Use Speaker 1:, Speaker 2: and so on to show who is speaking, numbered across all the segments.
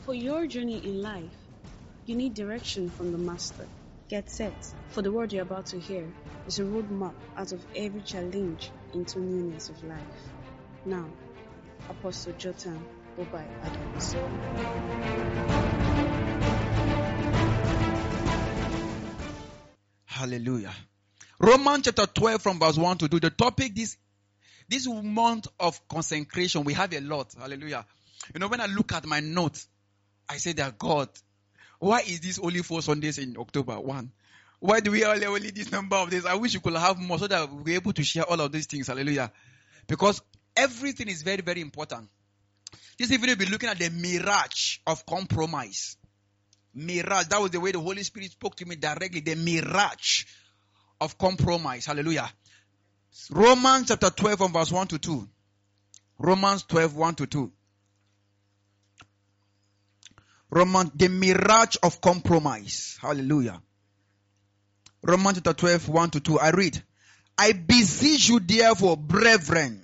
Speaker 1: For your journey in life, you need direction from the Master. Get set, for the word you're about to hear is a roadmap out of every challenge into newness of life. Now, Apostle Jotam Obai Adams.
Speaker 2: Hallelujah. Romans chapter 12 from verse 1 to 2. The topic this month of consecration, we have a lot. Hallelujah. You know, when I look at my notes, I say that God, why is this only 4 Sundays in October 1? Why do we only this number of days? I wish you could have more so that we're able to share all of these things. Hallelujah. Because everything is very, very important. This evening we'll be looking at the mirage of compromise. Mirage. That was the way the Holy Spirit spoke to me directly. The mirage of compromise. Hallelujah. Romans chapter 12 from verse 1 to 2. Romans 12, 1 to 2. The mirage of compromise. Hallelujah. Romans chapter 12, 1 to 2. I read. I beseech you therefore, brethren,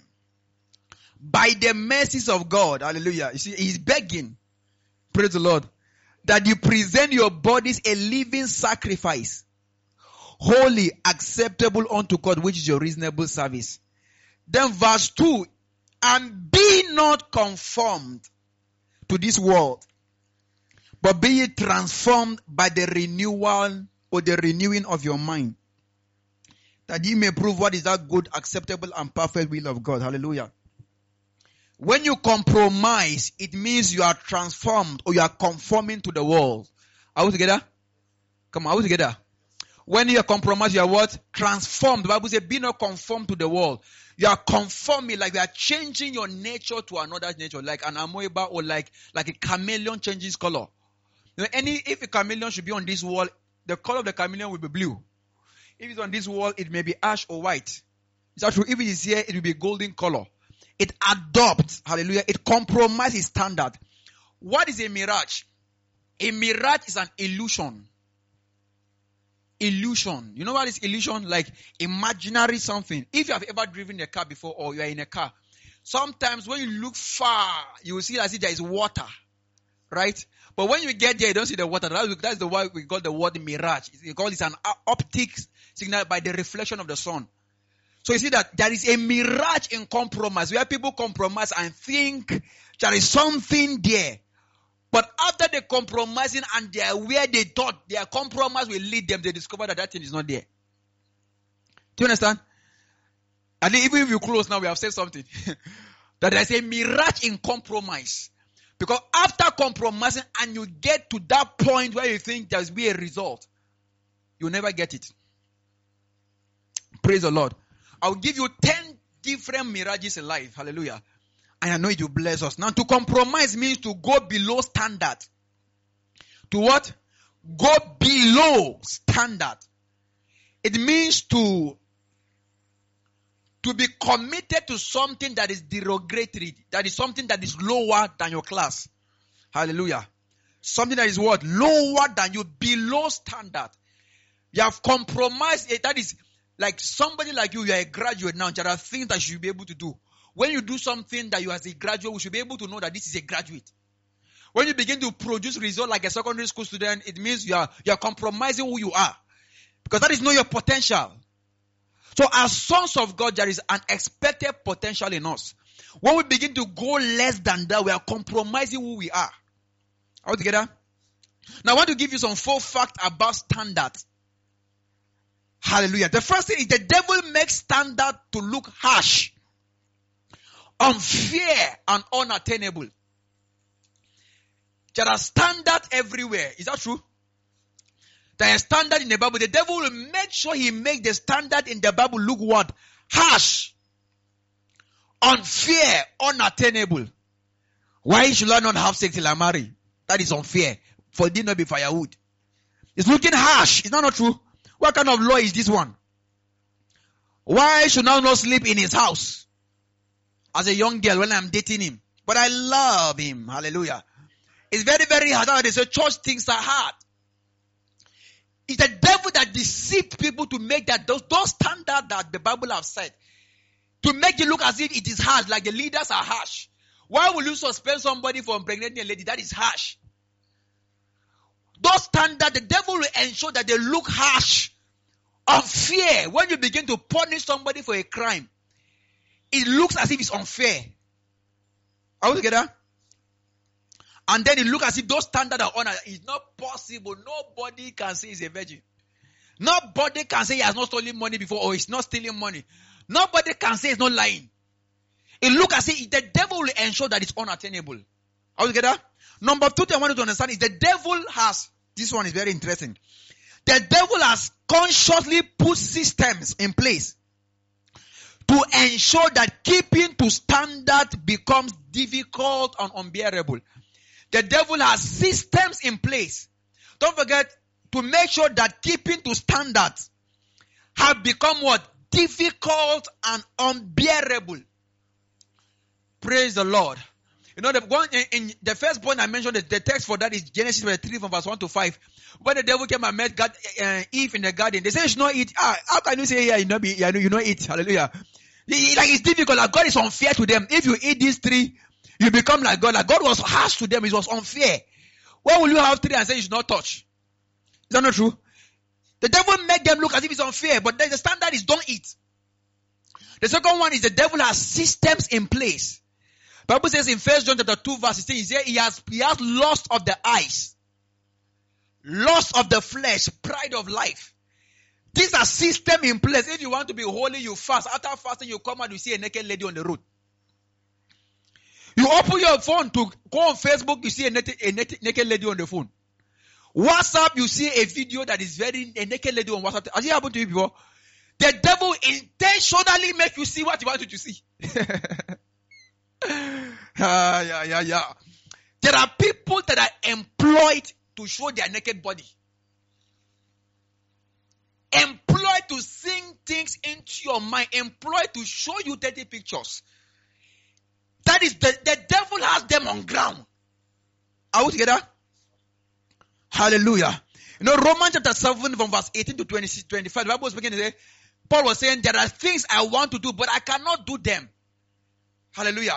Speaker 2: by the mercies of God. Hallelujah. You see, he's begging. Praise the Lord. That you present your bodies a living sacrifice, holy, acceptable unto God, which is your reasonable service. Then verse 2. And be not conformed to this world, but be ye transformed by the renewal or the renewing of your mind, that ye may prove what is that good, acceptable, and perfect will of God. Hallelujah. When you compromise, it means you are transformed or you are conforming to the world. Are we together? Come on, are we together? When you are compromised, you are what? Transformed. The Bible says, be not conformed to the world. You are conforming, like you are changing your nature to another nature, like an amoeba or like a chameleon changes color. You know, if a chameleon should be on this wall, the color of the chameleon will be blue. If it's on this wall, it may be ash or white. Is that true? If it is here, it will be golden color. It adopts, hallelujah, it compromises standard. What is a mirage? A mirage is an illusion. Illusion. You know what is illusion? Like imaginary something. If you have ever driven a car before or you are in a car, sometimes when you look far, you will see as if there is water. Right? But when you get there, you don't see the water. That's the why we call the word mirage. We call it an optic signal by the reflection of the sun. So you see that there is a mirage in compromise where people compromise and think there is something there. But after they compromising and they are where they thought their compromise will lead them, they discover that thing is not there. Do you understand? And even if you close now, we have said something. That there is a mirage in compromise. Because after compromising and you get to that point where you think there will be a result, you'll never get it. Praise the Lord. I'll give you 10 different mirages in life. Hallelujah. And I know it will bless us. Now, to compromise means to go below standard. To what? Go below standard. It means to be committed to something that is derogatory. That is something that is lower than your class. Hallelujah. Something that is what? Lower than you, below standard. You have compromised it. That is like somebody like you are a graduate now. There are things that you should be able to do. When you do something that you as a graduate, we should be able to know that this is a graduate. When you begin to produce results like a secondary school student, it means you are compromising who you are. Because that is not your potential. So as sons of God, there is an expected potential in us. When we begin to go less than that, we are compromising who we are. Are we together? Now I want to give you some 4 facts about standard. Hallelujah. The first thing is the devil makes standard to look harsh, unfair, and unattainable. There are standards everywhere. Is that true? There are standards in the Bible. The devil will make sure he makes the standard in the Bible look what? Harsh, unfair, unattainable. Why should I not have sex till I marry? That is unfair. For it did not be firewood. It's looking harsh. Is that not true? What kind of law is this one? Why should I not sleep in his house as a young girl when I'm dating him? But I love him. Hallelujah. It's very, very hard. They say church things are hard. It's the devil that deceived people to make that those standards that the Bible have said, to make it look as if it is hard, like the leaders are harsh. Why will you suspend somebody from impregnating a lady? That is harsh. those standards, the devil will ensure that they look harsh, unfair. When you begin to punish somebody for a crime, it looks as if it's unfair. Are we together? And then it looks as if those standards are honored. It's not possible. Nobody can say he's a virgin. Nobody can say he has not stolen money before or he's not stealing money. Nobody can say he's not lying. It looks as if the devil will ensure that it's unattainable. Are we together? Number 2 thing I want you to understand is the devil has, this one is very interesting. The devil has consciously put systems in place to ensure that keeping to standard becomes difficult and unbearable. The devil has systems in place. Don't forget to make sure that keeping to standards have become what? Difficult and unbearable. Praise the Lord. You know, the one in the first point I mentioned, the text for that is Genesis 3 from verse 1 to 5. When the devil came and met God, Eve in the garden, they say you should not eat. How can you say you not eat? Hallelujah. It's difficult. Like God is unfair to them. If you eat these 3, you become like God. Like God was harsh to them. It was unfair. Why will you have 3 and say you should not touch? Is that not true? The devil make them look as if it's unfair, but the standard is don't eat. The second one is the devil has systems in place. The Bible says in 1 John chapter 2 verse 16, he has lust of the eyes, lust of the flesh, pride of life. These are systems in place. If you want to be holy, you fast. After fasting, you come out, you see a naked lady on the road. You open your phone to go on Facebook, you see a naked lady on the phone. WhatsApp, you see a video that is a naked lady on WhatsApp. Has it happened to you before? The devil intentionally makes you see what he wants you to see. Yeah. There are people that are employed to show their naked body. Employed to sing things into your mind. Employed to show you dirty pictures. That is the devil has them on ground. Are we together? Hallelujah. You know, Romans chapter 7 from verse 18 to 25, the Bible was beginning to say, Paul was saying, there are things I want to do, but I cannot do them. Hallelujah.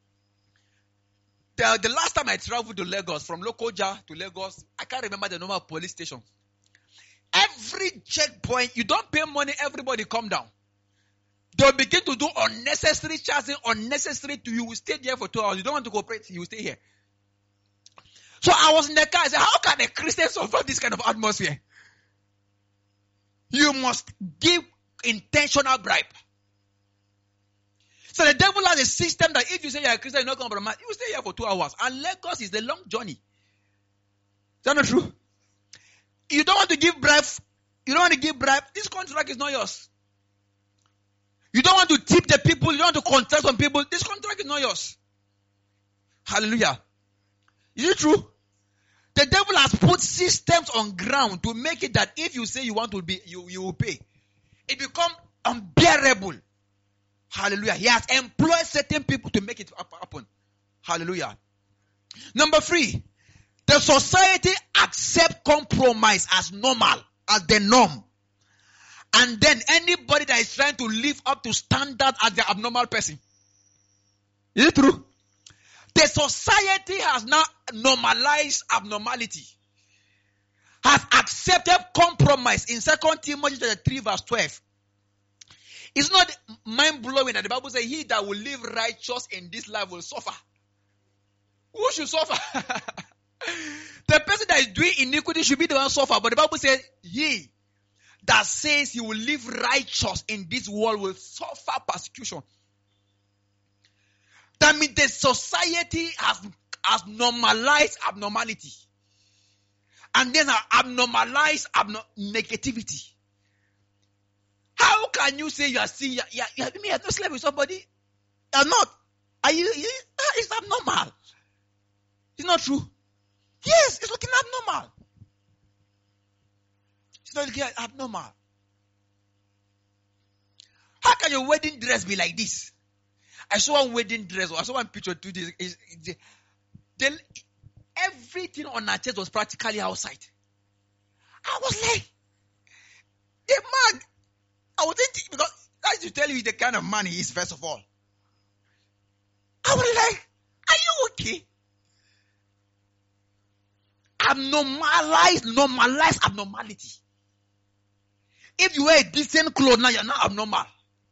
Speaker 2: The last time I traveled to Lagos, from Lokoja to Lagos, I can't remember the number of police stations. Every checkpoint, you don't pay money, everybody come down. They'll begin to do unnecessary charging, unnecessary to you. Will stay there for 2 hours. You don't want to cooperate, you will stay here. So I was in the car, I said, how can a Christian survive this kind of atmosphere? You must give intentional bribe. So the devil has a system that if you say you're a Christian, you're not going to compromise, you will stay here for 2 hours. And Lagos is the long journey. Is that not true? You don't want to give bribe. You don't want to give bribe. This contract is not yours. You don't want to tip the people. You don't want to contract on people. This contract is not yours. Hallelujah. Is it true? The devil has put systems on ground to make it that if you say you want to be, you will pay. It becomes unbearable. Hallelujah. He has employed certain people to make it happen. Hallelujah. Number 3, the society accepts compromise as normal, as the norm. And then anybody that is trying to live up to standard as the abnormal person. Is it true? The society has now normalized abnormality. Has accepted compromise in 2 Timothy 3 verse 12. It's not mind-blowing that the Bible says he that will live righteous in this life will suffer. Who should suffer? The person that is doing iniquity should be the one suffer. But the Bible says he that says he will live righteous in this world will suffer persecution. That means the society has normalized abnormality. And then abnormalized negativity. How can you say you are seeing, you have not slept with somebody? You are not. It's abnormal. It's not true. Yes, it's looking abnormal. It's not looking abnormal. How can your wedding dress be like this? I saw one wedding dress, or I saw one picture today. Everything on her chest was practically outside. I was like, the man, I was thinking, because that should tell you the kind of man he is, first of all. I was like, are you okay? normalize abnormality. If you wear a decent clothes, now you're not abnormal.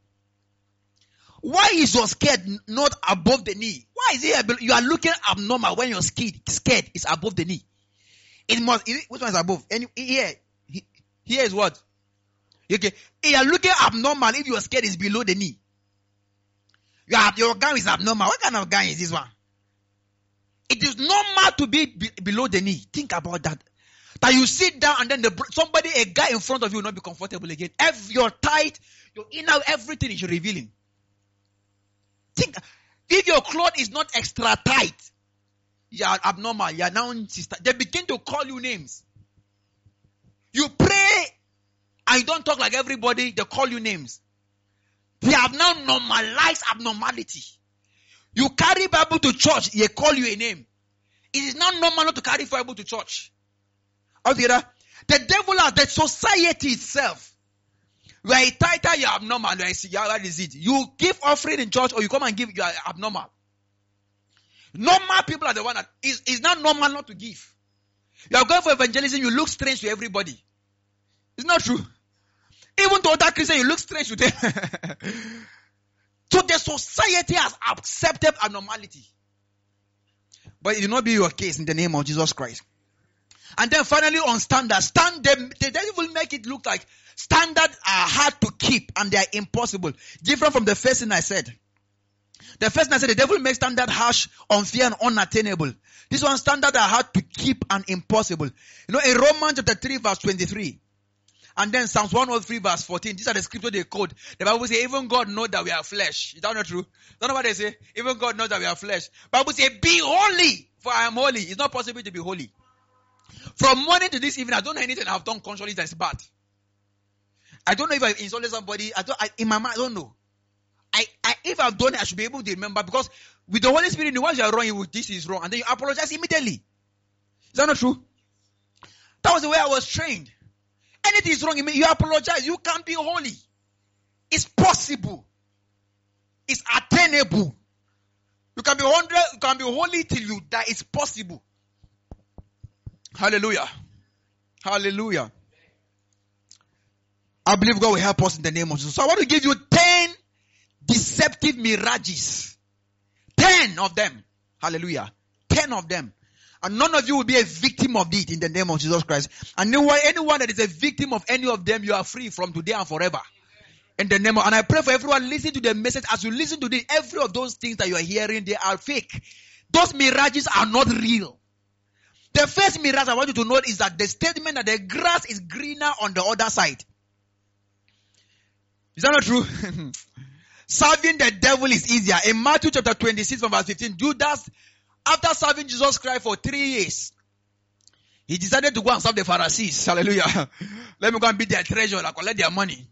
Speaker 2: Why is your skirt not above the knee? Why is it you are looking abnormal when your skirt is above the knee? Which one is above? Here is what? Okay. You are looking abnormal if your skirt is below the knee. Your gown is abnormal. What kind of gown is this one? It is normal to be below the knee. Think about that. That you sit down and then a guy in front of you will not be comfortable again. Your tight, your inner, everything is revealing. Think, if your cloth is not extra tight, you are abnormal. You are now sister. They begin to call you names. You pray and you don't talk like everybody. They call you names. They have now normalized abnormality. You carry Bible to church, they call you a name. It is not normal not to carry Bible to church. The devil has the society itself. You are a tither, you are abnormal. What is it? You give offering in church or you come and give, you are abnormal. Normal people are the one that is not normal not to give. You are going for evangelism, you look strange to everybody. It's not true. Even to other Christians, you look strange to them. So the society has accepted abnormality. But it will not be your case in the name of Jesus Christ. And then finally on standards. The devil will make it look like standards are hard to keep and they are impossible. Different from the first thing I said. The first thing I said, the devil makes standard harsh, unfair, and unattainable. This one, standards are hard to keep and impossible. In Romans chapter 3 verse 23. And then Psalms 103 verse 14. These are the scriptures they quote. The Bible says, even God knows that we are flesh. Is that not true? Don't know what they say? Even God knows that we are flesh. The Bible says, be holy, for I am holy. It's not possible to be holy. From morning to this evening, I don't know anything I've done consciously that is bad. I don't know if I've insulted somebody. In my mind, I don't know. If I've done it, I should be able to remember. Because with the Holy Spirit, once you are wrong, this is wrong. And then you apologize immediately. Is that not true? That was the way I was trained. Anything is wrong, you apologize. You can't be holy. It's possible. It's attainable. You can be 100, you can be holy till you die. It's possible. Hallelujah. Hallelujah. I believe God will help us in the name of Jesus. So I want to give you 10 deceptive mirages. 10 of them. Hallelujah. 10 of them. And none of you will be a victim of it in the name of Jesus Christ. And anyone that is a victim of any of them, you are free from today and forever. In the name of, and I pray for everyone listening to the message. As you listen to this, every of those things that you are hearing, they are fake. Those mirages are not real. The first mirage I want you to note is that the statement that the grass is greener on the other side. Is that not true? Serving the devil is easier. In Matthew chapter 26 from verse 15, Judas, after serving Jesus Christ for 3 years, he decided to go and serve the Pharisees. Hallelujah. Let me go and be their treasure and collect their money.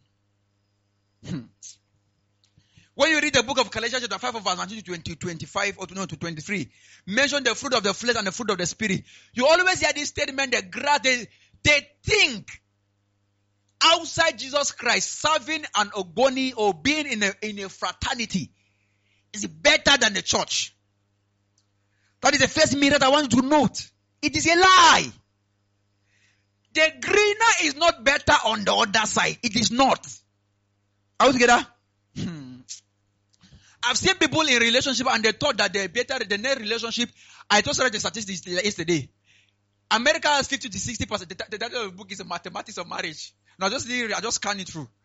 Speaker 2: When you read the book of Galatians chapter 5 verse 19 to 25 or to 23, mention the fruit of the flesh and the fruit of the spirit. You always hear this statement, the grass, they think outside Jesus Christ, serving an ogoni or being in a fraternity is better than the church. That is the first miracle I want you to note. It is a lie. The greener is not better on the other side. It is not. Are we together? I've seen people in relationship and they thought that they're better than their relationship. I just read the statistics yesterday. America has 50 to 60%. The title of the book is Mathematics of Marriage. Now I just scan it through.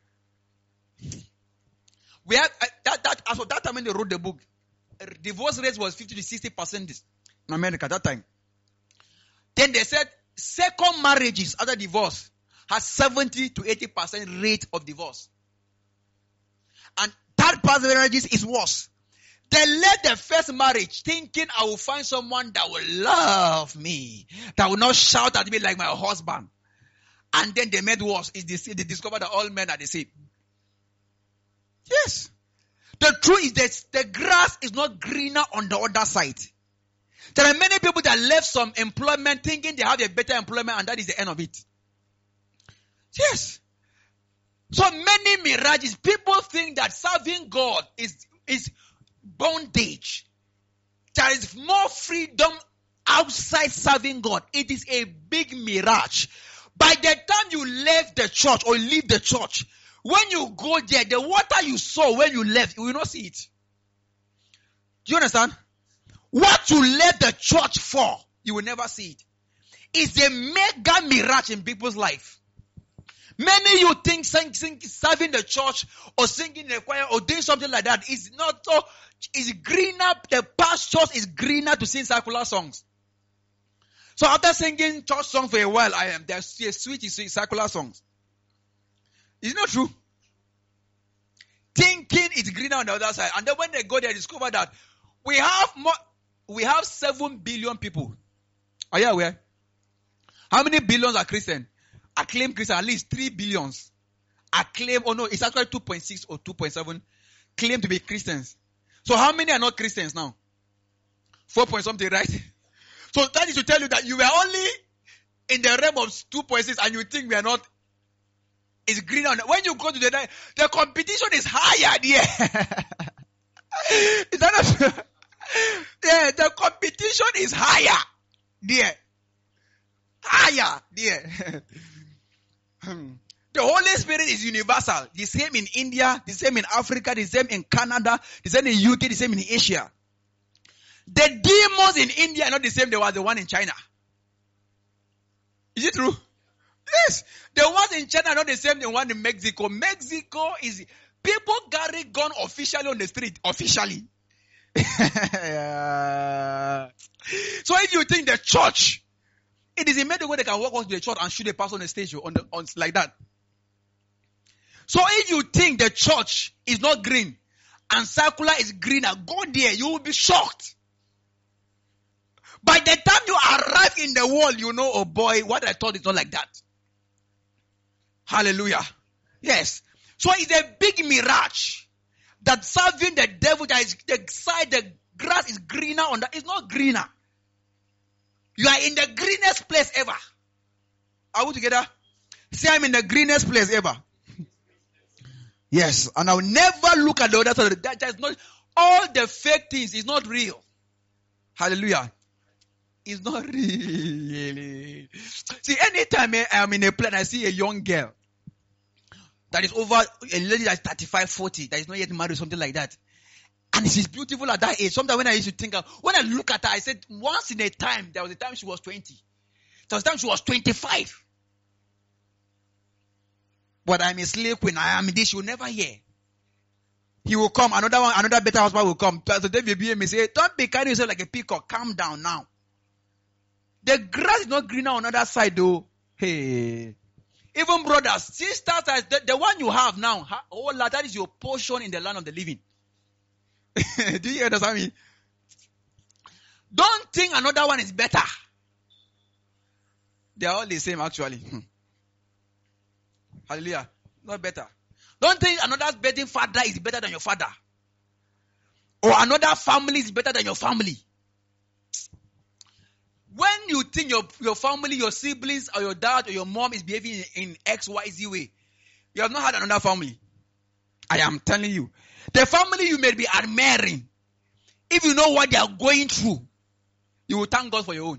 Speaker 2: We have as of that time when they wrote the book, divorce rate was 50 to 60% in America at that time. Then they said second marriages after divorce has 70 to 80% rate of divorce. And third part marriages is worse. They left the first marriage thinking I will find someone that will love me, that will not shout at me like my husband. And then they made worse. They discovered that all men are the same. Yes. The truth is that the grass is not greener on the other side. There are many people that left some employment thinking they have a better employment and that is the end of it. Yes. So many mirages. People think that serving God is bondage. There is more freedom outside serving God, it is a big mirage. By the time you left the church or leave the church, when you go there, the water you saw when you left, you will not see it. Do you understand? What you left the church for, you will never see it. It's a mega mirage in people's life. Many you think serving the church or singing in the choir or doing something like that is not so. It's greener. The pastures is greener to sing secular songs. So after singing church songs for a while, there's a switch is secular songs. It's not true. Thinking it's greener on the other side, and then when they go there, discover that we have 7 billion people. Are you aware? How many billions are Christian? Acclaim Christian, at least 3 billions. Acclaim, it's actually 2.6 or 2.7 claim to be Christians. So how many are not Christians now? 4 point something, right? So that is to tell you that you were only in the realm of 2.6 and you think we are not. It's greener. When you go to the competition is higher there. Is that not true? Yeah, the competition is higher there. Higher there. The Holy Spirit is universal. The same in India, the same in Africa, the same in Canada, the same in UK, the same in Asia. The demons in India are not the same they were the one in China. Is it true? Yes. The ones in China are not the same the one in Mexico. Mexico is people carry gun officially on the street. Officially. Yeah. So if you think the church, it is amazing when they can walk onto the church and shoot a pastor on the stage on like that. So if you think the church is not green and circular is greener, go there, you will be shocked. By the time you arrive in the world, you know, oh boy, what I thought is not like that. Hallelujah. Yes. So it's a big mirage that serving the devil, that is the side, the grass is greener on that. It's not greener. You are in the greenest place ever. Are we together? Say, I'm in the greenest place ever. Yes. And I'll never look at the other side. That is not, all the fake things is not real. Hallelujah. It's not really. See, anytime I'm in a plane, I see a young girl that is over, a lady that's 35, 40, that is not yet married, something like that. And she's beautiful at that age. Sometimes when I used to think, when I look at her, I said, once in a time, there was a time she was 20. There was a time she was 25. But I'm a slave queen. I am this. She will never hear. He will come. Another better husband will come. So then you may say, don't be carrying yourself like a peacock. Calm down now. The grass is not greener on the other side though. Hey. Even brothers, sisters, the one you have now, that is your portion in the land of the living. Do you understand me? Don't think another one is better. They are all the same actually. Hallelujah. Not better. Don't think another better father is better than your father. Or another family is better than your family. When you think your family, your siblings, or your dad or your mom is behaving in XYZ way, you have not had another family. I am telling you. The family you may be admiring, if you know what they are going through, you will thank God for your own.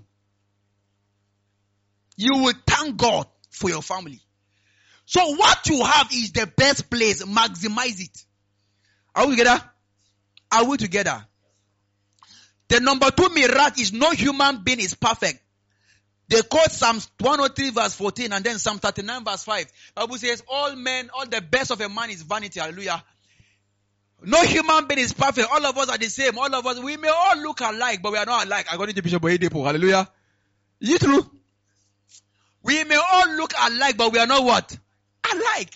Speaker 2: You will thank God for your family. So what you have is the best place. Maximize it. Are we together? Are we together? The number 2 mirage is no human being is perfect. They quote Psalms 103 verse 14 and then Psalm 39 verse 5. The Bible says all men, all the best of a man is vanity. Hallelujah. No human being is perfect. All of us are the same. All of us, we may all look alike, but we are not alike. According to Bishop Oyedepo. Hallelujah. Is it true? We may all look alike, but we are not what? Alike.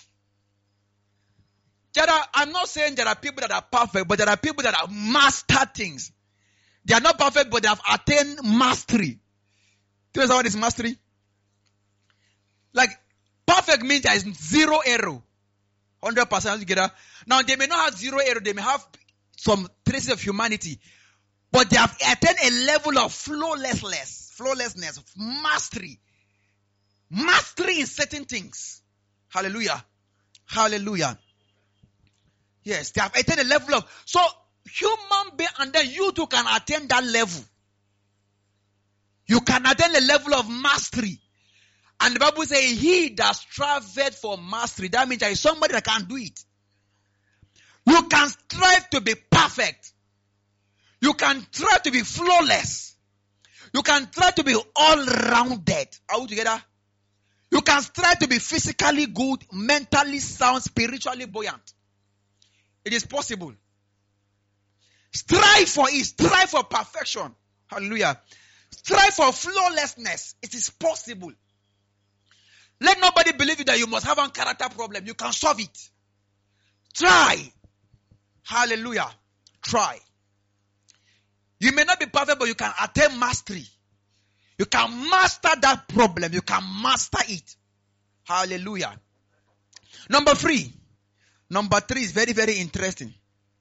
Speaker 2: I'm not saying there are people that are perfect, but there are people that have mastered things. They are not perfect, but they have attained mastery. Do you know what is mastery? Like, perfect means there is zero error. 100% together. Now, they may not have zero error. They may have some traces of humanity. But they have attained a level of flawlessness, mastery. Mastery in certain things. Hallelujah. Hallelujah. Yes, they have attained a level of... So, human being, and then you too can attain that level. You can attain a level of mastery. And the Bible says, he that striveth for mastery. That means there is somebody that can do it. You can strive to be perfect. You can try to be flawless. You can try to be all-rounded. Are we together? You can strive to be physically good, mentally sound, spiritually buoyant. It is possible. Strive for it. Strive for perfection. Hallelujah. Strive for flawlessness. It is possible. Let nobody believe you that you must have a character problem. You can solve it. Try. Hallelujah. Try. You may not be perfect, but you can attain mastery. You can master that problem. You can master it. Hallelujah. Number 3. Number 3 is very, very interesting.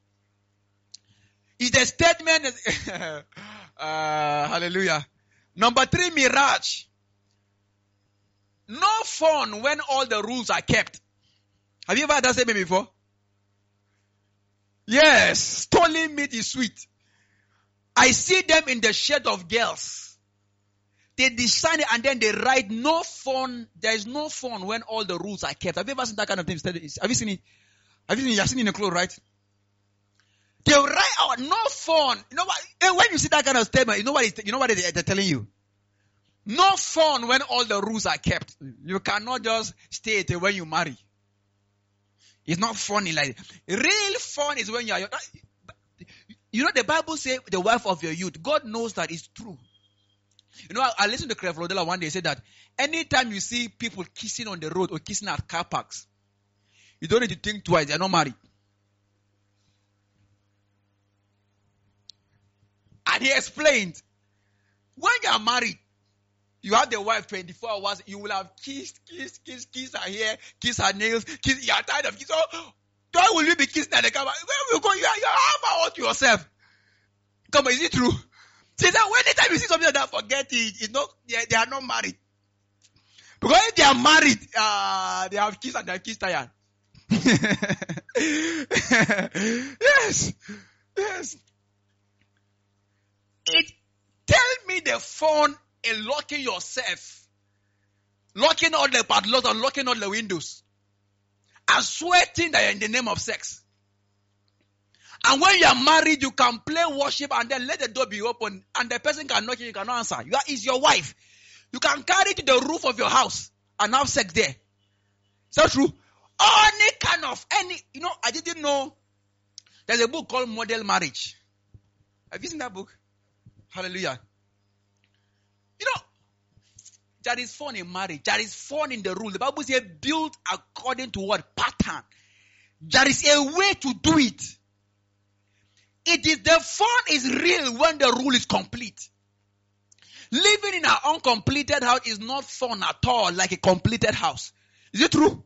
Speaker 2: It's a statement. Hallelujah. Number 3, mirage. No fun when all the rules are kept. Have you ever heard that statement before? Yes. Stolen meat is sweet. I see them in the shade of girls. They design it and then they write no fun. There is no fun when all the rules are kept. Have you ever seen that kind of thing? Have you seen it? Have you seen it? You have seen it in the clothes, right? They write out no fun. You know what? When you see that kind of statement, you know what they're telling you? No fun when all the rules are kept. You cannot just stay there when you marry. It's not funny like that. Real fun is when you are. You know, the Bible says the wife of your youth. God knows that it's true. You know, I listened to Creflo Dollar one day. He said that anytime you see people kissing on the road or kissing at car parks, you don't need to think twice. They're not married. And he explained, when you are married, you have the wife 24 hours, you will have kissed her hair, kiss her nails, you are tired of kissing. So, why will you be kissing at the camera? Where will you go? You have out to yourself. Come on, is it true? See that anytime you see something like that, forget it. It's not, they are not married. Because if they are married, they have kissed and they have kissed tired. Yes. It tell me the fun in locking yourself, locking all the padlocks and locking all the windows, and sweating that you're in the name of sex. And when you are married, you can play worship and then let the door be open and the person can knock you cannot answer. Is your wife. You can carry it to the roof of your house and have sex there. Is that true? I didn't know there's a book called Model Marriage. Have you seen that book? Hallelujah. You know, there is fun in marriage. There is fun in the rule. The Bible says build according to what? Pattern. There is a way to do it. The fun is real when the rule is complete. Living in an uncompleted house is not fun at all like a completed house. Is it true?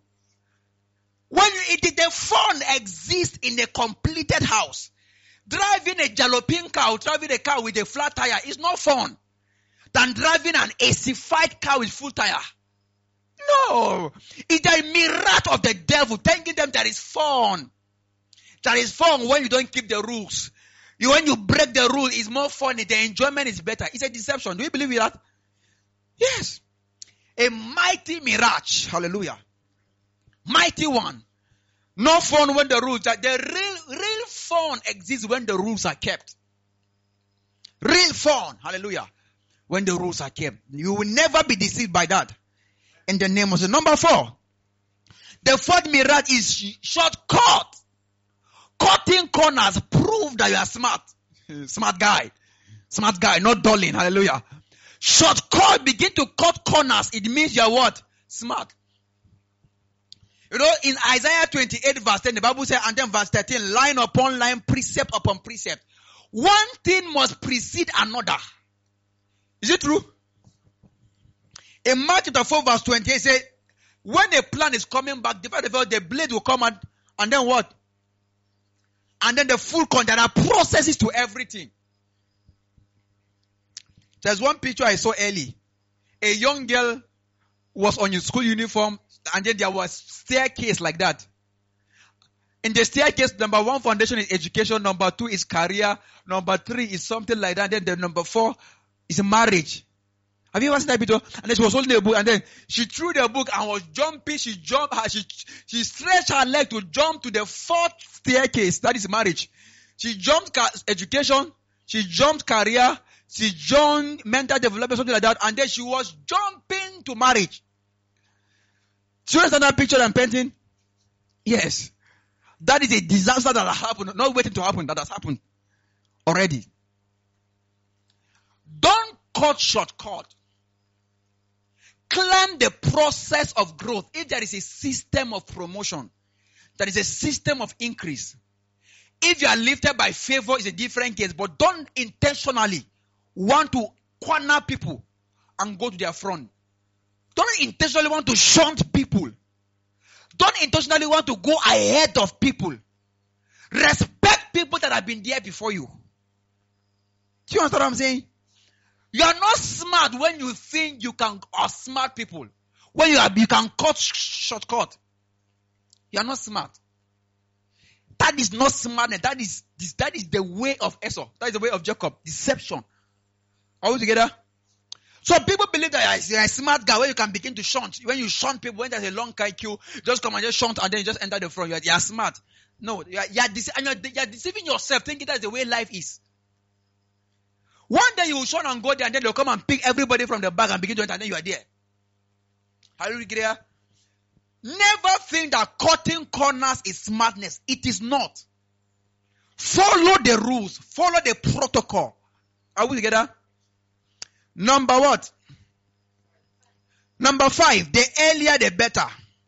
Speaker 2: The fun exists in a completed house. Driving a jaloping car or driving a car with a flat tire is not fun than driving an AC-fied car with full tire. No. It's a mirage of the devil telling them there is fun. There is fun when you don't keep the rules. When you break the rule, it's more fun. The enjoyment is better. It's a deception. Do you believe in that? Yes. A mighty mirage. Hallelujah. Mighty one. No fun when the rules are. The real fun exists when the rules are kept. Real fun. Hallelujah. When the rules are kept. You will never be deceived by that. In the name of the number 4. The fourth mirage is shortcut. Cutting corners prove that you are smart. Smart guy. Smart guy, not dulling. Hallelujah. Shortcut, begin to cut corners. It means you are what? Smart. You know, in Isaiah 28 verse 10, the Bible says, and then verse 13, line upon line, precept upon precept. One thing must precede another. Is it true? In Mark chapter 4 verse 28, it says, when a plant is coming back, the blade will come out, and then what? And then the full corn. There are processes to everything. There's one picture I saw early. A young girl was on your school uniform, and then there was staircase like that. In the staircase, number 1 foundation is education, number 2 is career, number 3 is something like that, then the number 4 is marriage. Have you ever seen that video? And then she was holding a book, and then she threw the book and was jumping. She jumped. She stretched her leg to jump to the fourth staircase. That is marriage. She jumped education. She jumped career. She jumped mental development, something like that. And then she was jumping to marriage. Do you understand that picture I'm painting? Yes. That is a disaster that has happened. Not waiting to happen. That has happened already. Don't cut shortcut. Climb the process of growth. If there is a system of promotion, there is a system of increase. If you are lifted by favor, it's a different case. But don't intentionally want to corner people and go to their front. Don't intentionally want to shunt people. Don't intentionally want to go ahead of people. Respect people that have been there before you. Do you understand what I'm saying? You are not smart when you think you can outsmart people. When you can cut shortcut. You are not smart. That is not smartness. That is the way of Esau. That is the way of Jacob. Deception. Are we together? So people believe that you're a smart guy when you can begin to shunt. When you shunt people, when there's a long queue, just come and just shunt and then you just enter the front. You're smart. No, you're deceiving yourself thinking that's the way life is. One day you will shun and go there and then they'll come and pick everybody from the back and begin to enter and then you are there. Hallelujah. Never think that cutting corners is smartness. It is not. Follow the rules. Follow the protocol. Are we together? Number what? Number 5. The earlier the better.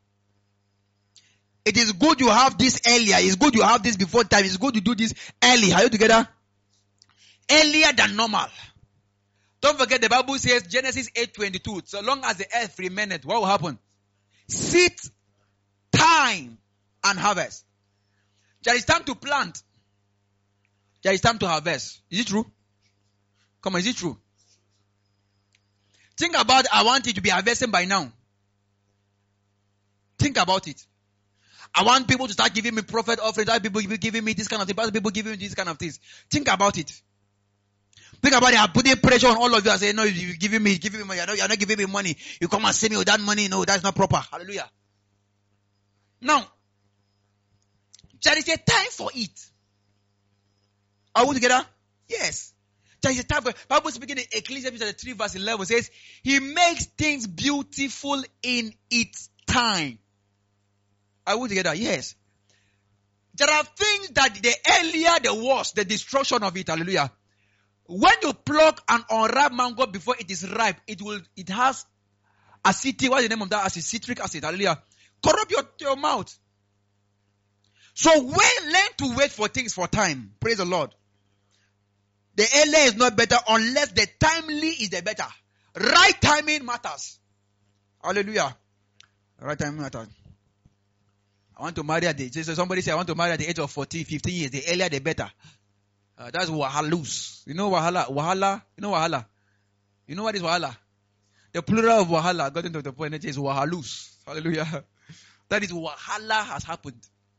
Speaker 2: It is good you have this earlier. It's good you have this before time. It's good you do this early. Are you together? Earlier than normal. Don't forget the Bible says, Genesis 8:22, so long as the earth remaineth, what will happen? Seed, time, and harvest. There is time to plant. There is time to harvest. Is it true? Come on, is it true? Think about, I want it to be harvesting by now. Think about it. I want people to start giving me prophet offerings. I want people giving me this kind of thing. People giving me this kind of things. Think about it. Think about it. I'm putting pressure on all of you. I say, no, you're giving me money. You're not giving me money. You come and send me with that money. No, that's not proper. Hallelujah. Now, there is a time for it. Are we together? Yes. There is a time for it. Bible speaking in Ecclesiastes 3 verse 11 says, He makes things beautiful in its time. Are we together? Yes. There are things that the earlier the worse, the destruction of it. Hallelujah. When you pluck an unripe mango before it is ripe, it has acidity. What's the name of that acid? Citric acid. Hallelujah. Corrupt your mouth. So learn to wait for things for time. Praise the Lord. The earlier is not better unless the timely is the better. Right timing matters. Hallelujah. Right timing matters. I want to marry at the, somebody say I want to marry at the age of 14, 15 years. The earlier the better. That's wahalus. You know wahala? Wahala? You know wahala? You know what is wahala? The plural of wahala, got into the point, it is wahalus. Hallelujah. That is wahala has happened.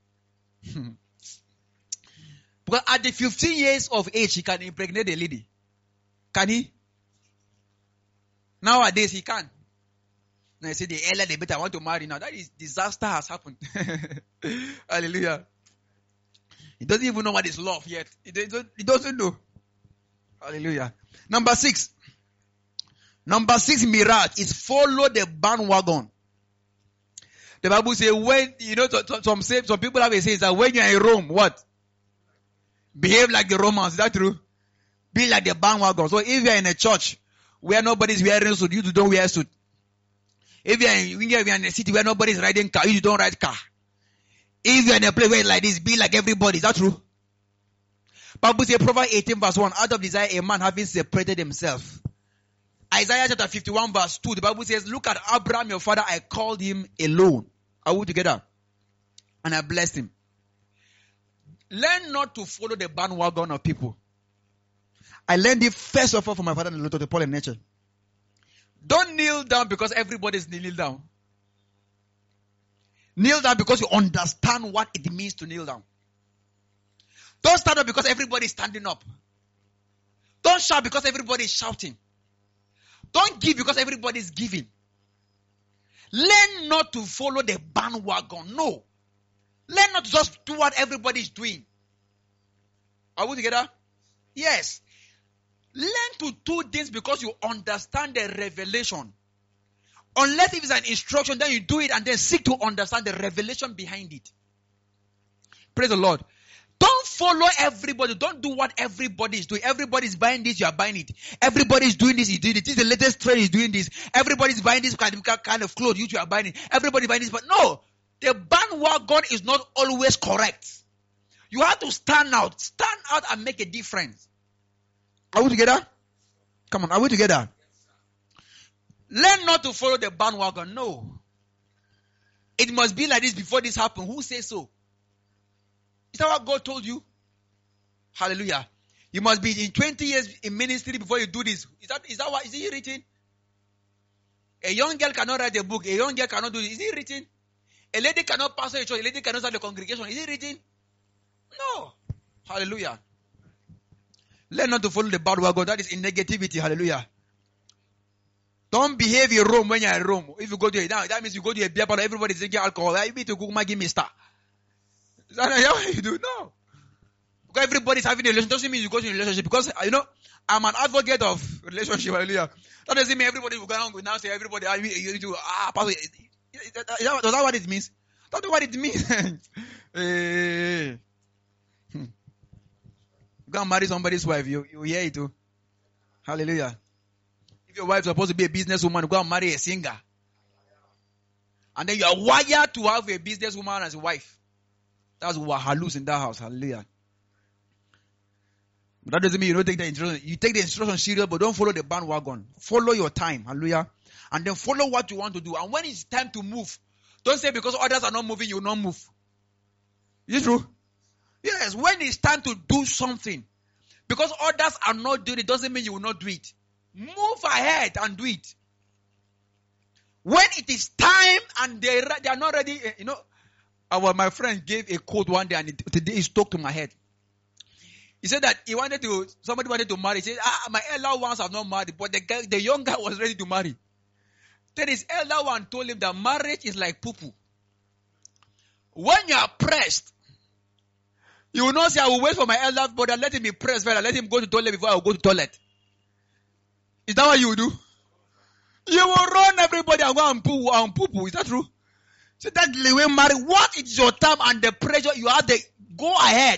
Speaker 2: Because at the 15 years of age, he can impregnate a lady. Can he? Nowadays, he can. Now, you say the earlier the better, I want to marry now. That is disaster has happened. Hallelujah. He doesn't even know what is love yet. He doesn't know. Hallelujah. Number 6. Number 6 mirage is follow the bandwagon. The Bible says when, some people have a saying that when you are in Rome, what? Behave like the Romans. Is that true? Be like the bandwagon. So if you are in a church where nobody's wearing suit, you don't wear suit. If you are in a city where nobody's riding car, you don't ride car. If you're in a place where it's like this, be like everybody. Is that true? Bible says, Proverbs 18 verse 1, out of desire a man having separated himself. Isaiah chapter 51 verse 2, the Bible says, look at Abraham your father, I called him alone. Are we together? And I blessed him. Learn not to follow the bandwagon of people. I learned it first of all from my father and Dr. Paul and nature. Don't kneel down because everybody's kneeling down. Kneel down because you understand what it means to kneel down. Don't stand up because everybody is standing up. Don't shout because everybody is shouting. Don't give because everybody's giving. Learn not to follow the bandwagon. No. Learn not to just do what everybody's doing. Are we together? Yes. Learn to do things because you understand the revelation. Unless if it's an instruction, then you do it and then seek to understand the revelation behind it. Praise the Lord. Don't follow everybody. Don't do what everybody is doing. Everybody is buying this, you are buying it. Everybody is doing this, you do it. This is the latest trend, is doing this. Everybody is buying this kind of clothes, you are buying it. Everybody buying this, but no. The bandwagon is not always correct. You have to stand out. Stand out and make a difference. Are we together? Come on, are we together? Learn not to follow the bandwagon. No. It must be like this before this happens. Who says so? Is that what God told you? Hallelujah. You must be in 20 years in ministry before you do this. Is that what? Is it written? A young girl cannot write a book. A young girl cannot do this. Is it written? A lady cannot pastor a church. A lady cannot start a congregation. Is it written? No. Hallelujah. Learn not to follow the bandwagon. That is in negativity. Hallelujah. Don't behave in Rome when you're in Rome. If you go to that means you go to a beer parlor, everybody's drinking alcohol. You need to go give me star. Is that what you do? No. Because everybody's having a relationship doesn't mean you go to a relationship. Because, I'm an advocate of relationship. Hallelujah. That doesn't mean everybody will go around now say everybody, you need to, pastor. Does that what it means? That's what it means. Go and marry somebody's wife. You hear it too. Hallelujah. If your wife is supposed to be a businesswoman, go and marry a singer. And then you are wired to have a businesswoman as a wife. That's wahalus in that house. Hallelujah. But that doesn't mean you don't take the instruction. You take the instruction serious, but don't follow the bandwagon. Follow your time. Hallelujah. And then follow what you want to do. And when it's time to move, don't say because others are not moving, you will not move. Is it true? Yes. When it's time to do something, because others are not doing it, doesn't mean you will not do it. Move ahead and do it. When it is time and they are not ready, my friend gave a quote one day and today it stuck to my head. He said that somebody wanted to marry. He said, my elder ones have not married, but the young guy was ready to marry. Then his elder one told him that marriage is like poo-poo. When you are pressed, you will not say, I will wait for my elder brother, let him be pressed first, let him go to toilet before I will go to toilet. Is that what you do? You will run everybody and go and poo-poo. Is that true? So that's the way marry. What is your time and the pressure you have? Go ahead.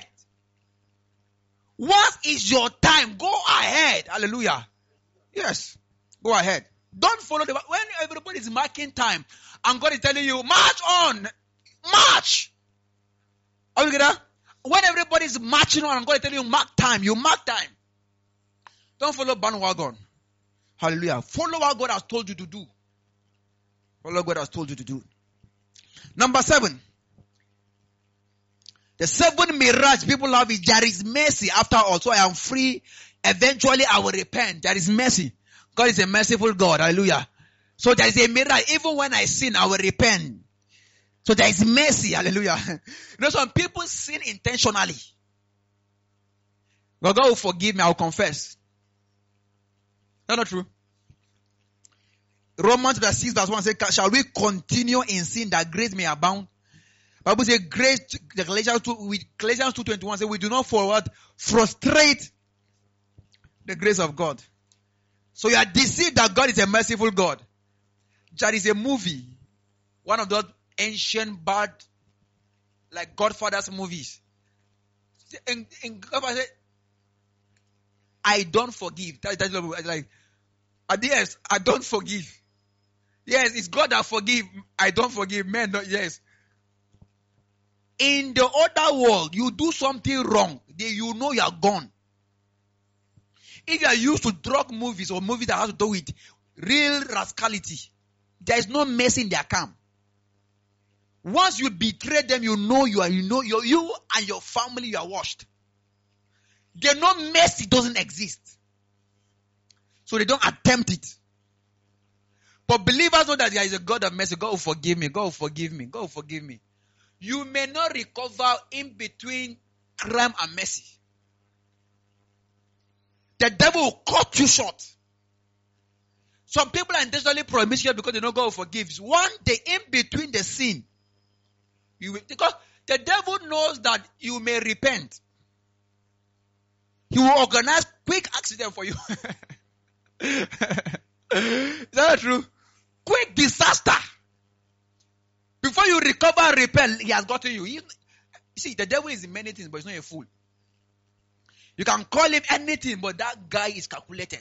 Speaker 2: What is your time? Go ahead. Hallelujah. Yes. Go ahead. Don't follow when everybody is marking time and God is telling you, march on. March. Are you getting that? When everybody is marching on and God is telling you, mark time. You mark time. Don't follow bandwagon. Hallelujah. Follow what God has told you to do. Follow what God has told you to do. Number 7. The 7 mirage people have is there is mercy after all. So I am free. Eventually I will repent. There is mercy. God is a merciful God. Hallelujah. So there is a mirage. Even when I sin, I will repent. So there is mercy. Hallelujah. Some people sin intentionally. But God will forgive me. I will confess. That's not true. Romans 6 verse 1 says, shall we continue in sin that grace may abound? Bible says grace, Galatians 2:21 says we do not frustrate the grace of God. So you are deceived that God is a merciful God. There is a movie, one of those ancient bad, like Godfather's movies. In Godfather, I don't forgive. That's like, yes, I don't forgive. Yes, it's God that forgive. I don't forgive. Men, not, yes. In the other world, you do something wrong, you know you are gone. If you are used to drug movies or movies that have to do with real rascality, there is no mercy in their camp. Once you betray them, you and your family, you are washed. They know mercy doesn't exist. So they don't attempt it. But believers know that there is a God of mercy. God will forgive me. God will forgive me. God will forgive me. You may not recover in between crime and mercy. The devil will cut you short. Some people are intentionally promiscuous because they know God forgives. One day in between the sin, because the devil knows that you may repent. He will organize quick accident for you. Is that true? Quick disaster. Before you recover and repent, he has gotten you. You see, the devil is in many things, but he's not a fool. You can call him anything, but that guy is calculated.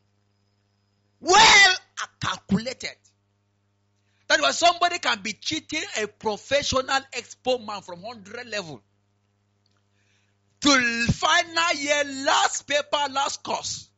Speaker 2: Well calculated. That was somebody can be cheating a professional expo man from 100 level to final year, last paper, last course.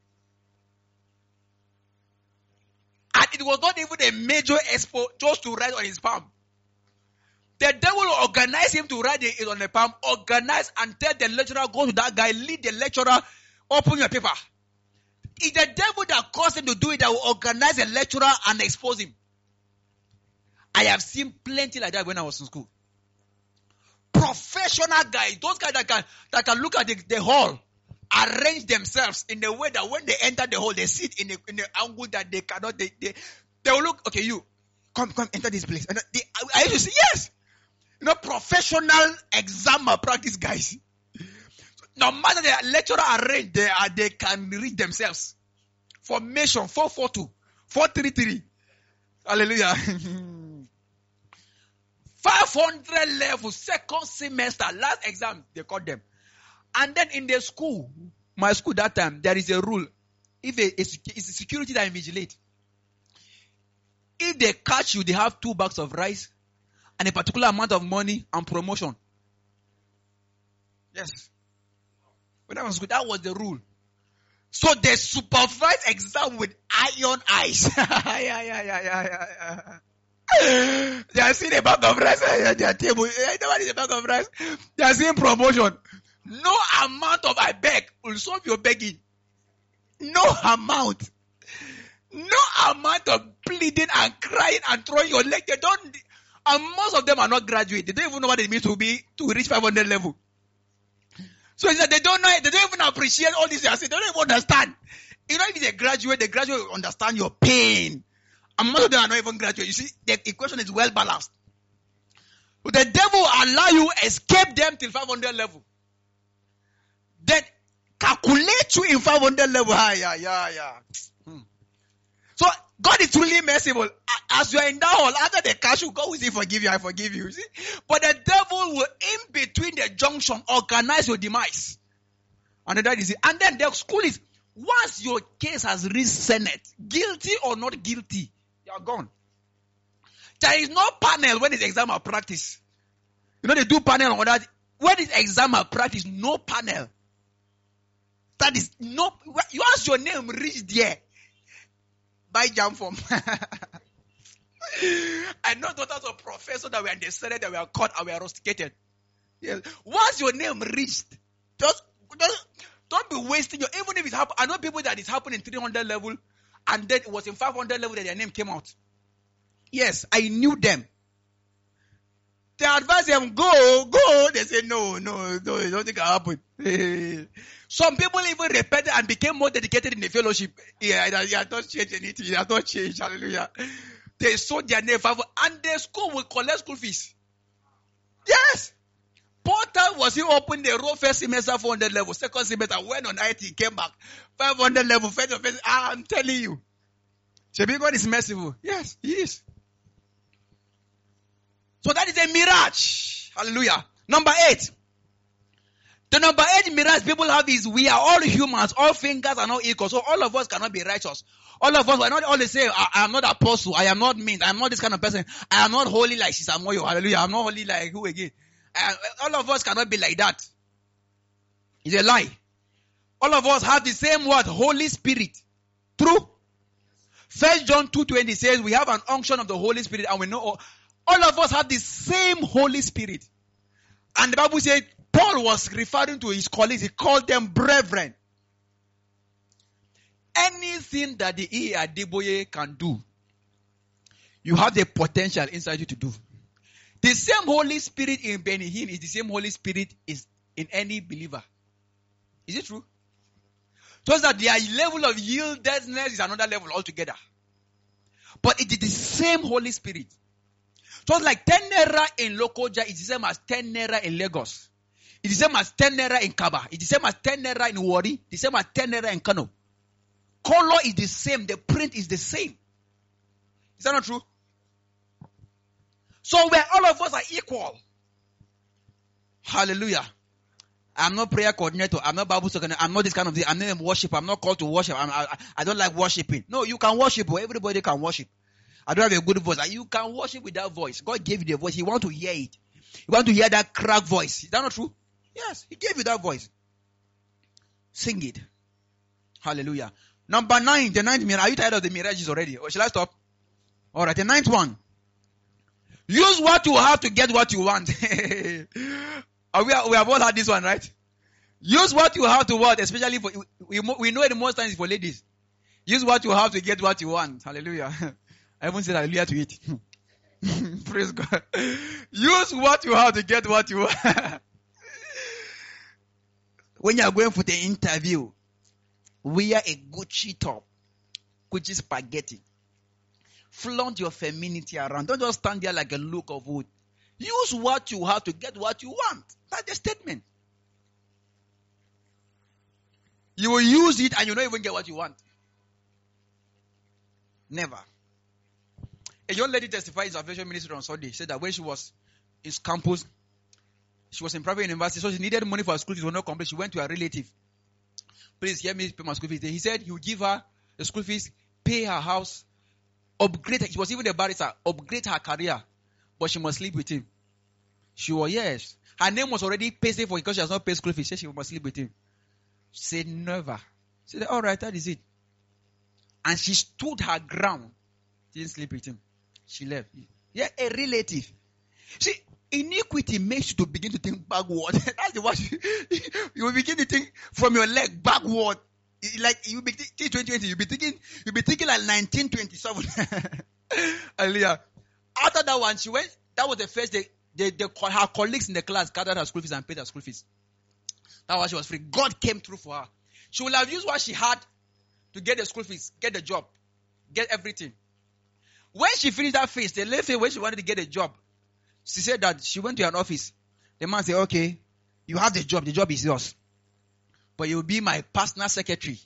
Speaker 2: And it was not even a major expo just to write on his palm. The devil will organize him to write it on the palm, organize and tell the lecturer, go to that guy, lead the lecturer, open your paper. It's the devil that caused him to do it that will organize a lecturer and expose him. I have seen plenty like that when I was in school. Professional guys, those guys that can look at the hall, arrange themselves in a way that when they enter the hall, they sit in the angle that they cannot, they will look, okay, you, come, enter this place. And I used to say, yes. Professional exam practice guys. No matter the lecturer arrange, they can read themselves. Formation 442, 433. Hallelujah. 500 level, second semester, last exam, they call them. And then in the school, my school that time, there is a rule. If it's a security that invigilate. If they catch you, they have 2 bags of rice and a particular amount of money and promotion. Yes. When I was good, that was the rule. So they supervise exam with iron eyes. They are seeing a bag of rice at their table. What is a bag of rice? They are seeing promotion. No amount of I beg will solve your begging. No amount. No amount of pleading and crying and throwing your leg. They don't. And most of them are not graduate. They don't even know what it means to reach 500 level. So it's that they don't know. They don't even appreciate all this. They don't even understand. You know, if it's a graduate, the graduate will understand your pain. And most of them are not even graduate. You see, the equation is well balanced. But the devil will allow you escape them till 500 level. Then calculate you in 500 level. So God is truly merciful. As you are in that hall, after the cash, God will say, forgive you, I forgive you. See? But the devil will, in between the junction, organize your demise. And that is it. And then the school is, once your case has reached Senate, guilty or not guilty, you are gone. There is no panel when it's exam or practice. You know, they do panel on that. When it's exam or practice, no panel. That is no, once your name reach there, buy jam form. I know daughters of professors that were in the Senate that were caught and were rusticated. Yes. Once your name reached, just don't be wasting your, even if it's happened. I know people that it's happened in 300 level and then it was in 500 level that their name came out. Yes, I knew them. They advised them, go. They say, no, don't think it happen. Some people even repented and became more dedicated in the fellowship. Yeah, it has not changed anything. It has not changed. Hallelujah. They sold their name and the school will collect school fees. Yes. Portal was he opened the row first semester 400 level, second semester went on IT, came back 500 level, first. I'm telling you. Shebi God is merciful. Yes, he is. So that is a mirage. Hallelujah. Number 8. The number 8 mirage people have is we are all humans, all fingers are not equal. So all of us cannot be righteous. All of us are not always say, I am not apostle, I am not mean, I am not this kind of person. I am not holy like Sister Moyo. Hallelujah. I am not holy like who again? All of us cannot be like that. It's a lie. All of us have the same word, Holy Spirit. True? 1 John 2:20 says we have an unction of the Holy Spirit and we know all of us have the same Holy Spirit. And the Bible said Paul was referring to his colleagues. He called them brethren. Anything that the E. Adeboye can do, you have the potential inside you to do. The same Holy Spirit in Benny Hinn is the same Holy Spirit is in any believer. Is it true? Just that their level of yieldedness is another level altogether. But it is the same Holy Spirit. Just like 10 naira in Lokoja is the same as 10 naira in Lagos. It is the same as 10 naira in Kaba. It is the same as 10 naira in Wari. The same as 10 naira in Kano. Color is the same. The print is the same. Is that not true? So where all of us are equal. Hallelujah. I'm not prayer coordinator. I'm not Bible scholar. I'm not this kind of thing. I'm not a worshiper. I'm not called to worship. I don't like worshiping. No, you can worship. Everybody can worship. I don't have a good voice. You can worship with that voice. God gave you the voice. He wants to hear it. You want to hear that crack voice. Is that not true? Yes, He gave you that voice. Sing it. Hallelujah. Number 9, the 9th mirage. Are you tired of the mirages already? Or shall I stop? All right, the 9th one. Use what you have to get what you want. We have all had this one, right? Use what you have to want, especially for, we know it most times for ladies. Use what you have to get what you want. Hallelujah. I haven't said hallelujah to it. Praise God. Use what you have to get what you want. When you are going for the interview, wear a Gucci top, Gucci spaghetti. Flaunt your femininity around. Don't just stand there like a look of wood. Use what you have to get what you want. That's the statement. You will use it and you don't even get what you want. Never. A young lady testified in salvation ministry on Sunday. She said that when she was in campus, she was in private university, so she needed money for her school fees. She was not complete. She went to her relative. Please hear me pay my school fees. He said he would give her the school fees, pay her house, upgrade her. She was even a barrister, upgrade her career. But she must sleep with him. She was, yes. Her name was already paid for because she has not paid school fees. She said she must sleep with him. She said never. She said, all right, that is it. And she stood her ground. She didn't sleep with him. She left. Yeah, a relative. See, iniquity makes you to begin to think backward. That's the word. You will begin to think from your leg backward. Like you be thinking 2020, you be thinking like 1927. Hallelujah. After that one, she went. That was the first day. Her colleagues in the class gathered her school fees and paid her school fees. That's why she was free. God came through for her. She would have used what she had to get the school fees, get the job, get everything. When she finished that phase, the lady, when she wanted to get a job, she said that she went to an office. The man said, okay, you have the job is yours. But you'll be my personal secretary.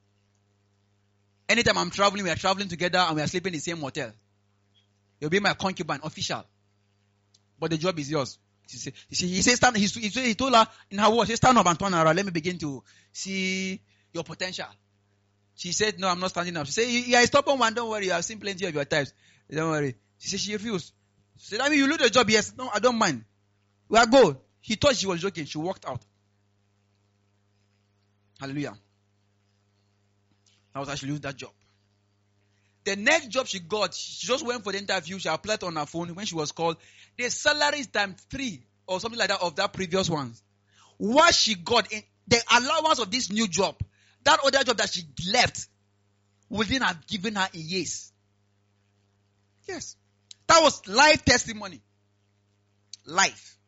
Speaker 2: Anytime I'm traveling, we are traveling together and we are sleeping in the same hotel. You'll be my concubine, official. But the job is yours. He told her in her words, stand up and turn around. Let me begin to see your potential. She said, no, I'm not standing up. She said, yeah, stop on one, don't worry. I've seen plenty of your types. Don't worry. She said, she refused. She said, I mean, you lose the job, yes. No, I don't mind. We'll go. He thought she was joking. She walked out. Hallelujah. That was how she lose that job. The next job she got, she just went for the interview. She applied on her phone. When she was called, the salary is times 3 or something like that of that previous one. What she got, in the allowance of this new job, that other job that she left, wouldn't have given her a yes. Yes. That was life testimony. Life.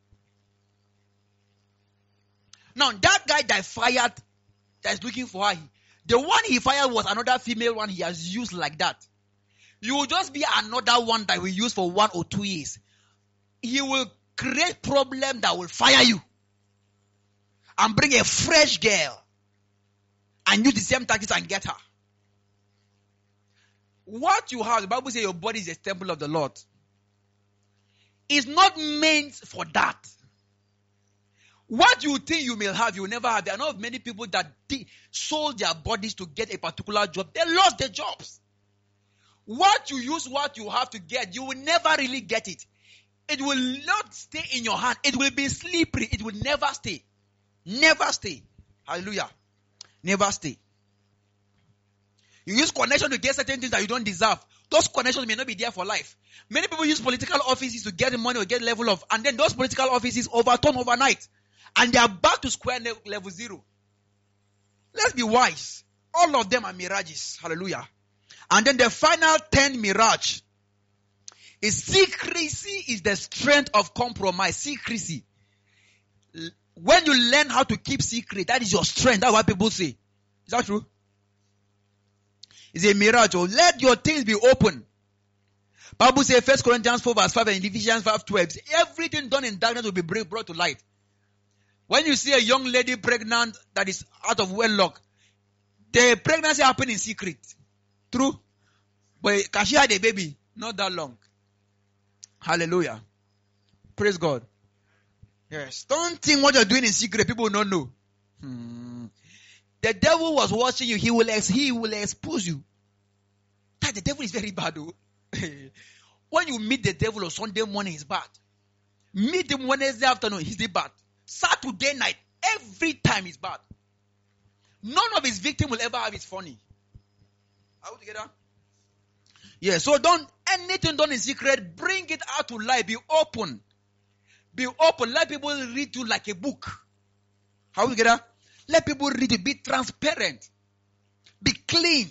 Speaker 2: Now, that guy that fired, that is looking for her, the one he fired was another female one he has used like that. You will just be another one that we use for 1 or 2 years. He will create problem that will fire you. And bring a fresh girl. And use the same tactics and get her. What you have, the Bible says your body is a temple of the Lord. It's not meant for that. What you think you may have, you will never have. There are not many people that sold their bodies to get a particular job. They lost their jobs. What you use, what you have to get, you will never really get it. It will not stay in your hand. It will be slippery. It will never stay. Never stay. Hallelujah. Never stay. You use connection to get certain things that you don't deserve. Those connections may not be there for life. Many people use political offices to get money or get level of, and then those political offices overturn overnight. And they are back to square level 0. Let's be wise. All of them are mirages. Hallelujah. And then the final 10 mirage is secrecy is the strength of compromise. Secrecy. When you learn how to keep secret, that is your strength. That's what people say. Is that true? It's a mirage. Oh, let your things be open. Bible says 1 Corinthians 4 verse 5 and Ephesians 5:12. Everything done in darkness will be brought to light. When you see a young lady pregnant that is out of wedlock, the pregnancy happened in secret. True? But can she had a baby? Not that long. Hallelujah. Praise God. Yes. Don't think what you're doing in secret, people will not know. The devil was watching you. He will expose you. That the devil is very bad. Though. When you meet the devil on Sunday morning, he's bad. Meet him Wednesday afternoon, he's bad. Saturday night, every time he's bad. None of his victims will ever have it funny. Are we together? Yeah, so anything done in secret, bring it out to light. Be open. Be open. Let people read you like a book. How we together? Let people read it. Be transparent. Be clean.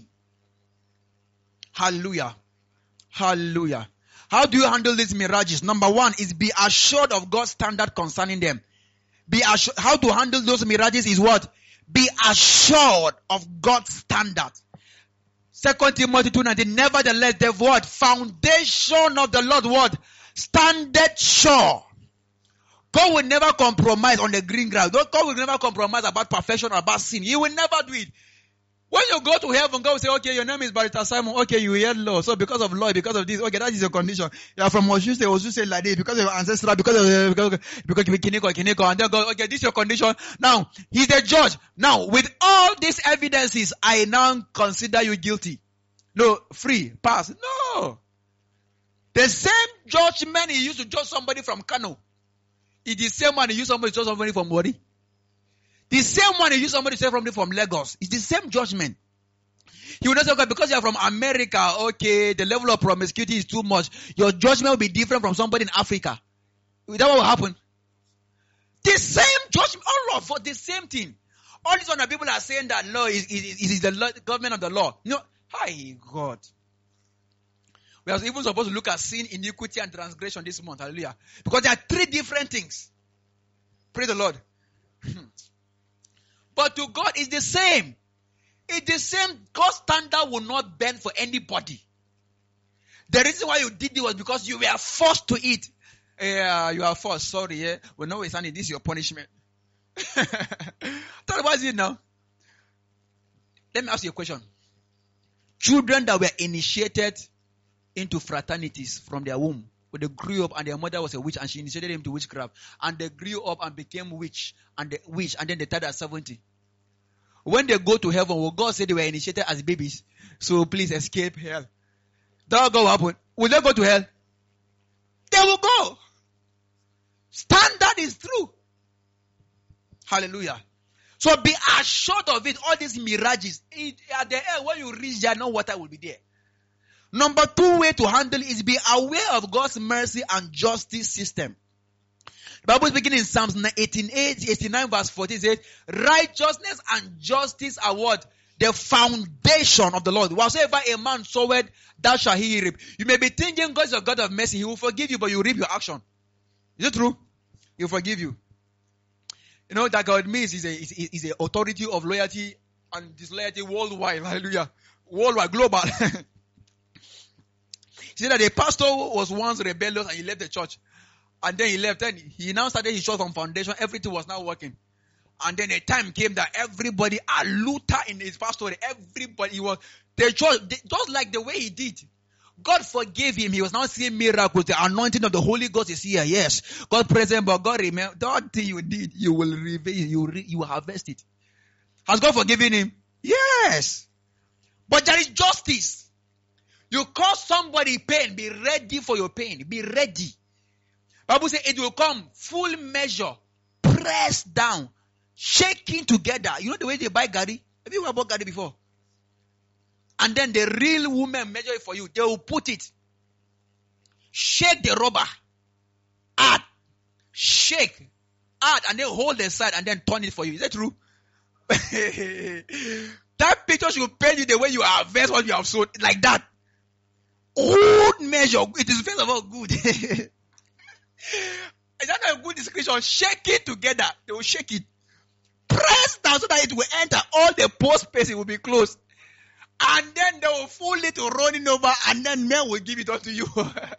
Speaker 2: Hallelujah. Hallelujah. How do you handle these mirages? Number one is be assured of God's standard concerning them. Be assured. How to handle those mirages is what? Be assured of God's standard. 2 Timothy 2:19. Nevertheless, the word foundation of the Lord word standeth sure. God will never compromise on the green ground. God will never compromise about perfection or about sin. He will never do it. When you go to heaven, God will say, okay, your name is Barrister Simon. Okay, you hear law. So because of law, because of this, okay, that is your condition. You are from Oshuse like this, because of your ancestral, because you Kiniko, and then God, okay, this is your condition. Now, he's the judge. Now, with all these evidences, I now consider you guilty. No, free, pass. No. The same judgment he used to judge somebody from Kano. It's the same one he used somebody to judge somebody from Wari. The same one he used somebody to say from Lagos. It's the same judgment. He will not say, okay, because you are from America, okay, the level of promiscuity is too much. Your judgment will be different from somebody in Africa. Is that what will happen? The same judgment, all of the same thing. All these other people are saying that law is the government of the law. No, hi God. We are even supposed to look at sin, iniquity, and transgression this month. Hallelujah. Because there are three different things. Praise the Lord. But to God, it's the same. It's the same. God's standard will not bend for anybody. The reason why you did it was because you were forced to it. Yeah, you are forced. Sorry, yeah. Well, no, it's only this is your punishment. Tell me, what is it now? Let me ask you a question. Children that were initiated into fraternities from their womb, when they grew up and their mother was a witch and she initiated them to witchcraft, and they grew up and became witch, and then they died at 70. When they go to heaven, will God say they were initiated as babies? So please escape hell. That will go happen. Will they go to hell? They will go. Standard is true. Hallelujah. So be assured of it. All these mirages. At the end, when you reach there, no water will be there. Number 2 way to handle it is be aware of God's mercy and justice system. The Bible is beginning in Psalms 89 verse 14 says, righteousness and justice are what? The foundation of the Lord. Whatsoever a man soweth, that shall he reap. You may be thinking God is a God of mercy. He will forgive you, but you reap your action. Is it true? He will forgive you. You know that God means is a authority of loyalty and disloyalty worldwide. Hallelujah. Worldwide, global. He said that a pastor was once rebellious and he left the church. And then he left and he now started his church from foundation. Everything was now working. And then a time came that everybody, Luther in his pastory, everybody was, the church, just like the way he did. God forgave him. He was now seeing miracles. The anointing of the Holy Ghost is here. Yes. God present, but God remember that thing you did, you will reveal, you will harvest it. Has God forgiven him? Yes. But there is justice. You cause somebody pain, be ready for your pain. Be ready. Bible says it will come full measure, pressed down, shaking together. You know the way they buy Gary? Have you ever bought Gary before? And then the real woman measure it for you. They will put it. Shake the rubber. Add. Shake. Add. And then hold the side and then turn it for you. Is that true? That picture should paint you the way you harvest what you have sown. Like that. Good measure. It is first of all good. Is that not a good description? Shake it together. They will shake it. Press down so that it will enter. All the pore space will be closed. And then they will fool it to running over, and then men will give it unto you.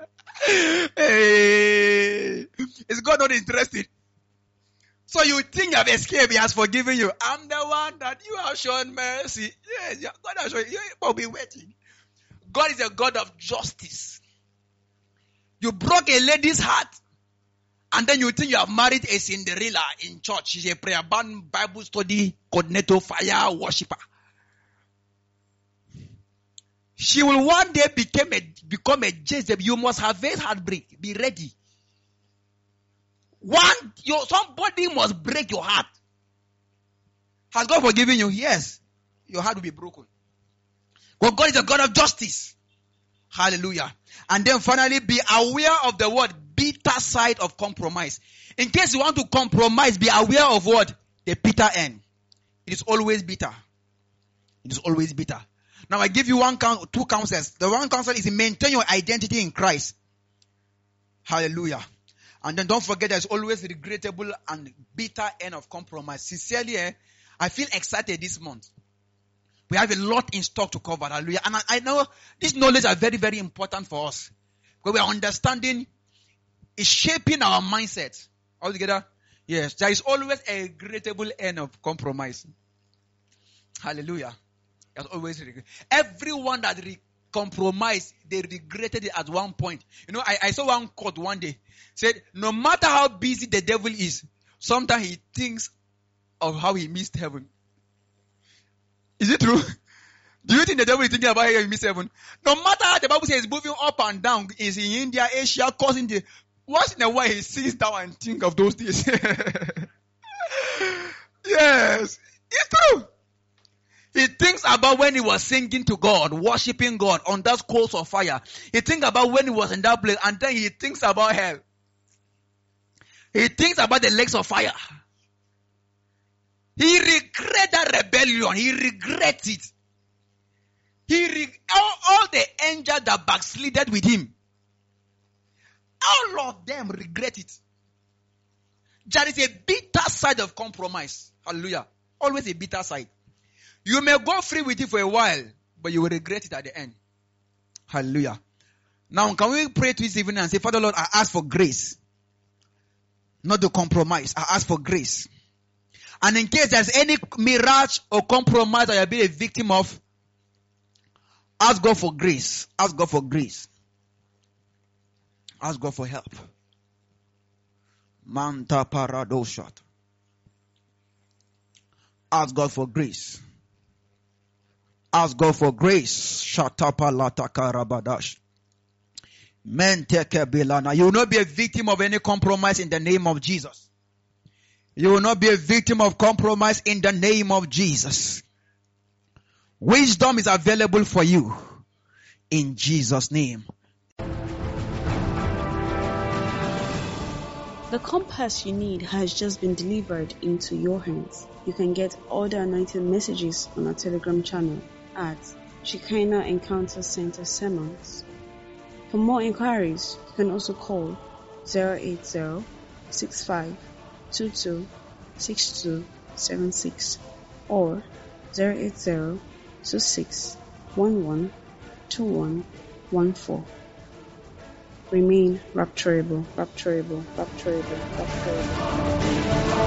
Speaker 2: Hey, is God not interested? So you think you have escaped, He has forgiven you. I'm the one that you have shown mercy. Yes, God has shown you. You'll be waiting. God is a God of justice. You broke a lady's heart, and then you think you have married a Cinderella in church. She's a prayer band, Bible study, coordinator, fire worshiper. She will one day become a Jezebel. You must have face heartbreak. Be ready. Somebody must break your heart. Has God forgiven you? Yes. Your heart will be broken. But God is a God of justice. Hallelujah. And then finally, be aware of the word bitter side of compromise. In case you want to compromise, be aware of what? The bitter end. It is always bitter. It is always bitter. Now I give you two counsels. The one counsel is maintain your identity in Christ. Hallelujah. And then don't forget there's always regrettable and bitter end of compromise. Sincerely, I feel excited this month. We have a lot in stock to cover. Hallelujah. And I know these knowledge are very, very important for us. Because we are understanding is shaping our mindset. All together? Yes. There is always a regrettable end of compromise. Hallelujah. There's always regret. Everyone that compromised, they regretted it at one point. You know, I saw one quote one day. Said, no matter how busy the devil is, sometimes he thinks of how he missed heaven. Is it true? Do you think the devil is thinking about how he missed heaven? No matter how the Bible says he's moving up and down, is in India, Asia, causing the... Once in a while he sits down and thinks of those days. Yes, it's true. He thinks about when he was singing to God, worshiping God on that coals of fire. He thinks about when he was in that place, and then he thinks about hell. He thinks about the lakes of fire. He regrets that rebellion. He regrets it. All the angels that backslided with him, all of them regret it. There is a bitter side of compromise. Hallelujah. Always a bitter side. You may go free with it for a while, but you will regret it at the end. Hallelujah. Now, can we pray to this evening and say, Father Lord, I ask for grace. Not to compromise. I ask for grace. And in case there's any mirage or compromise that you'll be a victim of, ask God for grace. Ask God for grace. Ask God for help. Manta paradoshat. Ask God for grace. Ask God for grace. Shatapalatakarabash. Mentekebilana. You will not be a victim of any compromise in the name of Jesus. You will not be a victim of compromise in the name of Jesus. Wisdom is available for you in Jesus' name.
Speaker 1: The compass you need has just been delivered into your hands. You can get all the anointed messages on our Telegram channel at Shekinah Encounter Center Sermons. For more inquiries, you can also call 080-6522-6276 or 080-2611-2114. Remain rapturable, rapturable, rapturable, rapturable.